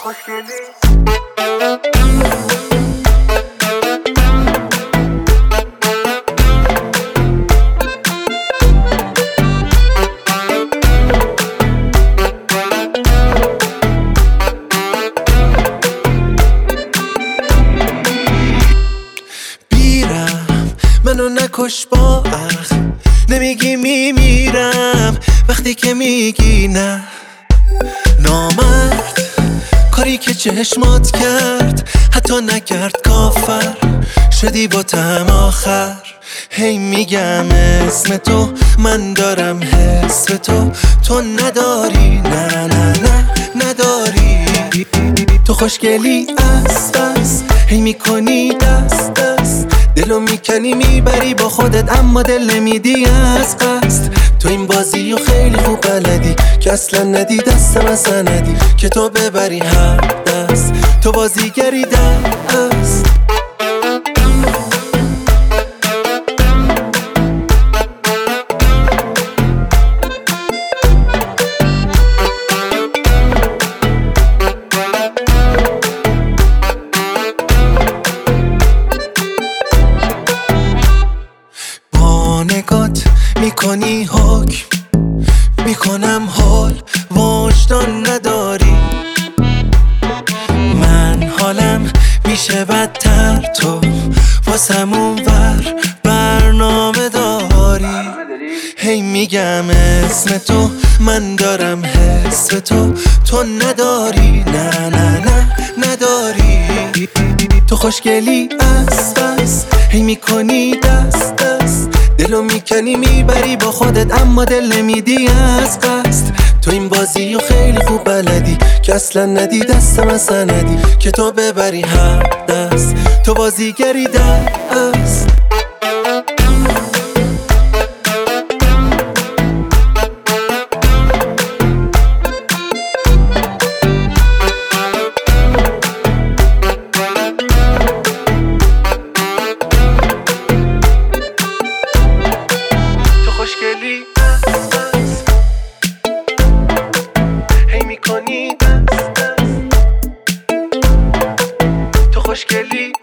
خوشگلی. منو نکش با اخ، نمیگی میمیرم وقتی که میگی نه. نامرد کاری که چشمات کرد حتی نکرد، کافر شدی با طعم آخر. هی میگم اسم تو، من دارم حس به تو، تو نداری، نه نه نه نداری. تو خوشگلی است هی میکنی دست دست، دلو میکنی میبری با خودت اما دل نمیدی از قصد. تو این بازی و خیلی خوب بلدی که اصلا ندی دستم اصلا ندی که تو ببری هر دست. تو بازیگری دست. نگات میکنی حکم، میکنم حال وجدان نداری. من حالم میشه بدتر، تو واسمون ور برنامه داری. هی میگم اسم تو، من دارم حس به تو، تو نداری، نه نه نه نداری. تو خوشگلی است هی میکنی دست دست، دلو میکنی میبری با خودت اما دل نمیدی از قصد. تو این بازی و خیلی خوب بلدی که اصلا ندی دستم اصلا ندی که تو ببری هر دست. تو بازیگری دست. خوشگلی هی میکنی دست دست. تو خوشگلی